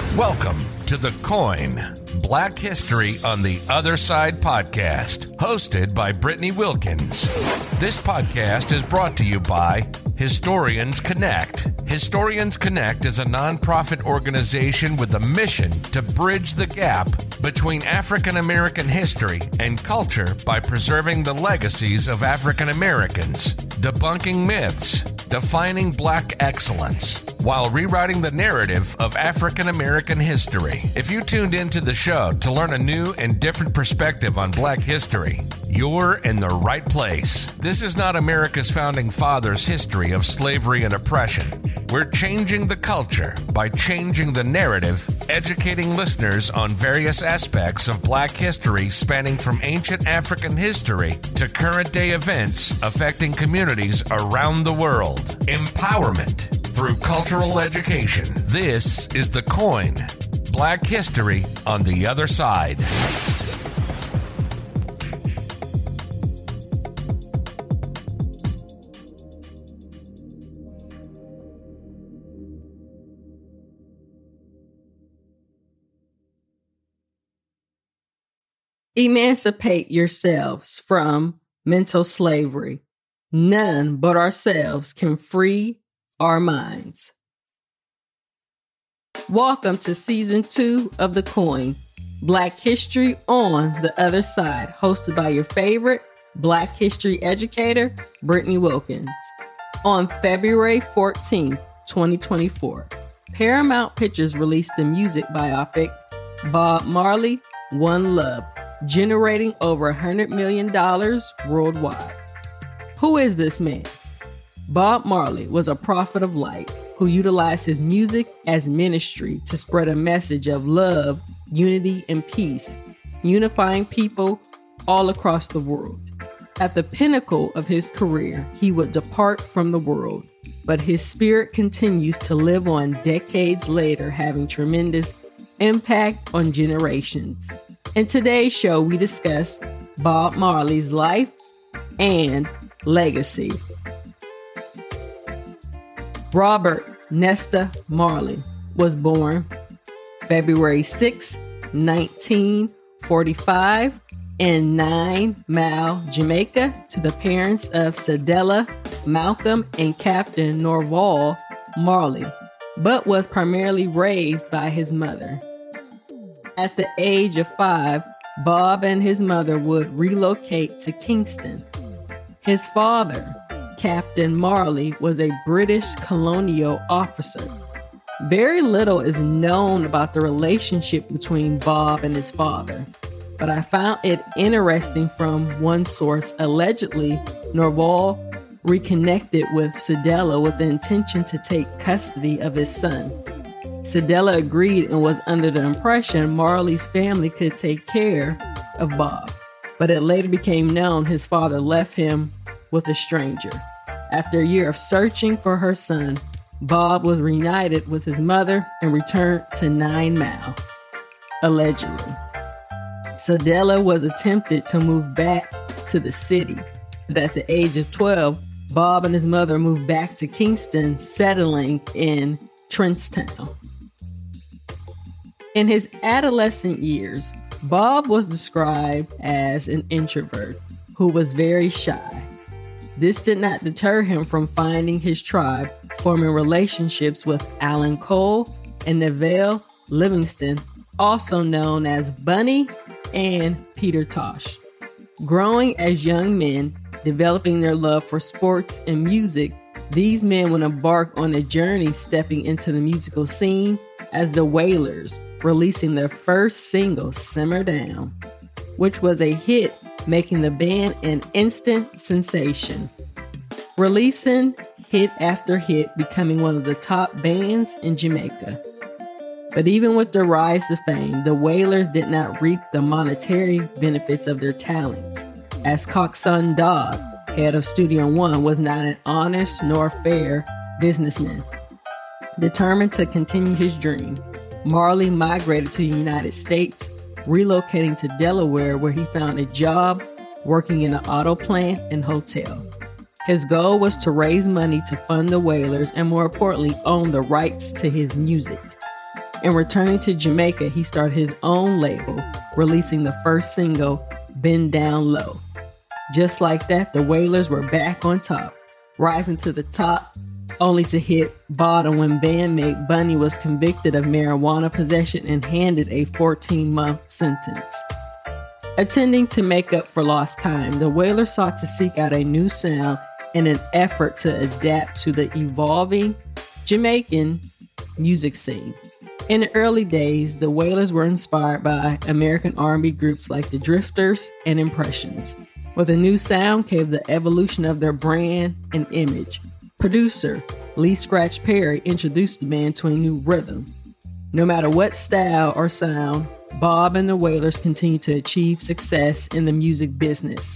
Welcome to The Coin, Black History on the Other Side podcast, hosted by Brittany Wilkins. This podcast is brought to you by Historians Connect. Historians Connect is a nonprofit organization with a mission to bridge the gap between African American history and culture by preserving the legacies of African Americans, debunking myths, defining Black excellence, while rewriting the narrative of African American history. If you tuned into the show to learn a new and different perspective on Black history, you're in the right place. This is not America's founding fathers' history of slavery and oppression. We're changing the culture by changing the narrative, educating listeners on various aspects of Black history spanning from ancient African history to current-day events affecting communities around the world. Empowerment through cultural education. This is The Coin, Black History on the Other Side. Emancipate yourselves from mental slavery. None but ourselves can free our minds. Welcome to Season 2 of The Coin, Black History on the Other Side, hosted by your favorite Black history educator, Brittany Wilkins. On February 14, 2024, Paramount Pictures released the music biopic Bob Marley, One Love, generating over $100 million worldwide. Who is this man? Bob Marley was a prophet of light who utilized his music as ministry to spread a message of love, unity, and peace, unifying people all across the world. At the pinnacle of his career, he would depart from the world, but his spirit continues to live on decades later, having tremendous impact on generations. In today's show, we discuss Bob Marley's life and legacy. Robert Nesta Marley was born February 6, 1945 in 9 Mile, Jamaica, to the parents of Cedella, Malcolm, and Captain Norval Marley, but was primarily raised by his mother. At the age of 5, Bob and his mother would relocate to Kingston. His father, Captain Marley, was a British colonial officer. Very little is known about the relationship between Bob and his father, but I found it interesting from one source. Allegedly, Norval reconnected with Cedella with the intention to take custody of his son. Cedella agreed and was under the impression Marley's family could take care of Bob, but it later became known his father left him with a stranger. After a year of searching for her son, Bob was reunited with his mother and returned to 9 Mile, allegedly. Cedella was attempted to move back to the city, but at the age of 12, Bob and his mother moved back to Kingston, settling in Trentstown. In his adolescent years, Bob was described as an introvert who was very shy. This did not deter him from finding his tribe, forming relationships with Alan Cole and Neville Livingston, also known as Bunny and Peter Tosh. Growing as young men, developing their love for sports and music, these men would embark on a journey stepping into the musical scene as the Wailers, releasing their first single, Simmer Down, which was a hit, making the band an instant sensation. Releasing hit after hit, becoming one of the top bands in Jamaica. But even with their rise to fame, the Wailers did not reap the monetary benefits of their talents, as Coxsone Dodd, head of Studio One, was not an honest nor fair businessman. Determined to continue his dream, Marley migrated to the United States, relocating to Delaware, where he found a job working in an auto plant and hotel. His goal was to raise money to fund the Wailers and, more importantly, own the rights to his music. And returning to Jamaica, he started his own label, releasing the first single, Bend Down Low. Just like that, the Wailers were back on top, rising to the top, only to hit bottom when bandmate Bunny was convicted of marijuana possession and handed a 14-month sentence. Attempting to make up for lost time, the Wailers sought to seek out a new sound in an effort to adapt to the evolving Jamaican music scene. In the early days, the Wailers were inspired by American R&B groups like the Drifters and Impressions. With a new sound came the evolution of their brand and image. Producer Lee Scratch Perry introduced the band to a new rhythm. No matter what style or sound, Bob and the Wailers continued to achieve success in the music business.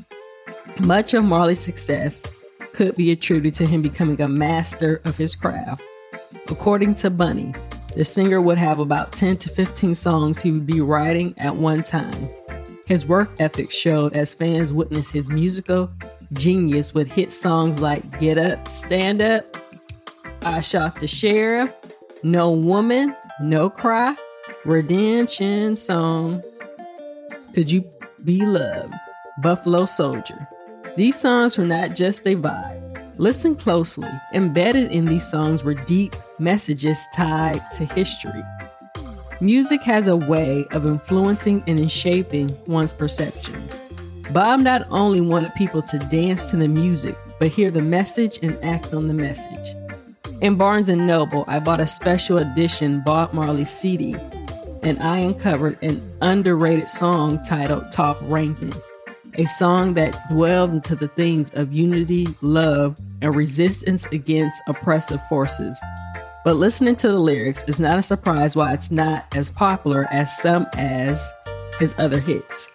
Much of Marley's success could be attributed to him becoming a master of his craft. According to Bunny, the singer would have about 10 to 15 songs he would be writing at one time. His work ethic showed as fans witnessed his musical genius with hit songs like Get Up, Stand Up, I Shot the Sheriff, No Woman, No Cry, Redemption Song, Could You Be Loved, Buffalo Soldier. These songs were not just a vibe. Listen closely. Embedded in these songs were deep messages tied to history. Music has a way of influencing and shaping one's perceptions. Bob not only wanted people to dance to the music, but hear the message and act on the message. In Barnes & Noble, I bought a special edition Bob Marley CD, and I uncovered an underrated song titled Top Ranking, a song that dwells into the themes of unity, love, and resistance against oppressive forces. But listening to the lyrics is not a surprise why it's not as popular as some as his other hits.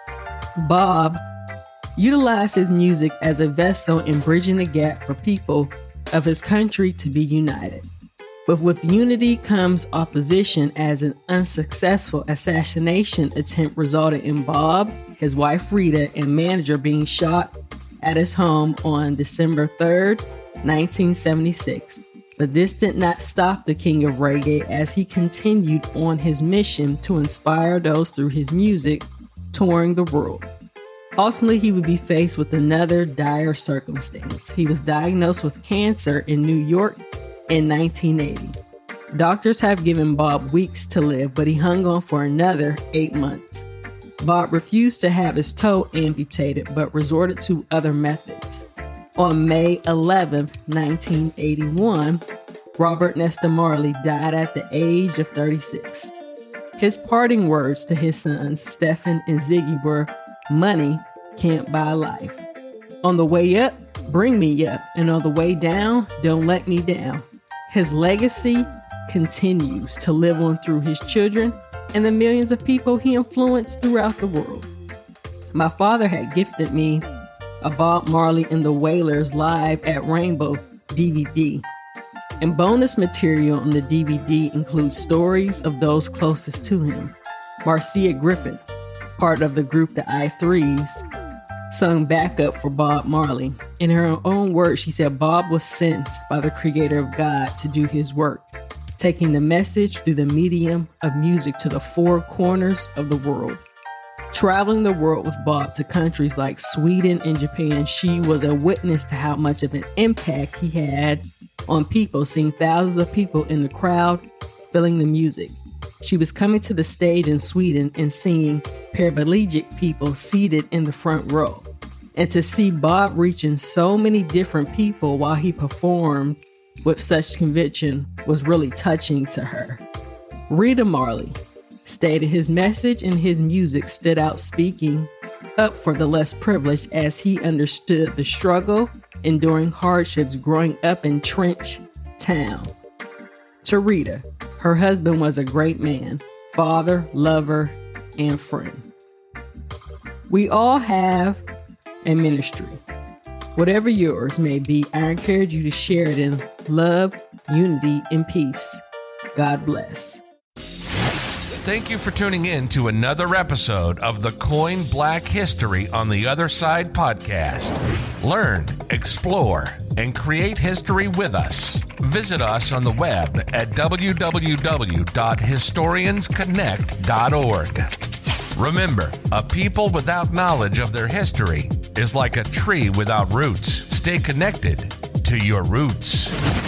Bob utilized his music as a vessel in bridging the gap for people of his country to be united. But with unity comes opposition, as an unsuccessful assassination attempt resulted in Bob, his wife Rita, and manager being shot at his home on December 3rd, 1976. But this did not stop the king of reggae as he continued on his mission to inspire those through his music, touring the world. Ultimately, he would be faced with another dire circumstance. He was diagnosed with cancer in New York in 1980. Doctors have given Bob weeks to live, but he hung on for another 8 months. Bob refused to have his toe amputated, but resorted to other methods. On May 11, 1981, Robert Nesta Marley died at the age of 36. His parting words to his sons, Stephen and Ziggy, were, "Money can't buy life. On the way up, bring me up, and on the way down, don't let me down." His legacy continues to live on through his children and the millions of people he influenced throughout the world. My father had gifted me a Bob Marley and the Wailers Live at Rainbow DVD. And bonus material on the DVD includes stories of those closest to him. Marcia Griffin, part of the group the I3s, sung backup for Bob Marley. In her own words, she said Bob was sent by the creator of God to do his work, taking the message through the medium of music to the four corners of the world. Traveling the world with Bob to countries like Sweden and Japan, she was a witness to how much of an impact he had on people, seeing thousands of people in the crowd feeling the music. She was coming to the stage in Sweden and seeing paraplegic people seated in the front row. And to see Bob reaching so many different people while he performed with such conviction was really touching to her. Rita Marley stated his message and his music stood out, speaking up for the less privileged as he understood the struggle, enduring hardships growing up in Trench Town. To Rita, her husband was a great man, father, lover, and friend. We all have a ministry. Whatever yours may be, I encourage you to share it in love, unity, and peace. God bless. Thank you for tuning in to another episode of the Coin Black History on the Other Side podcast. Learn, explore, and create history with us. Visit us on the web at www.historiansconnect.org. Remember, a people without knowledge of their history is like a tree without roots. Stay connected to your roots.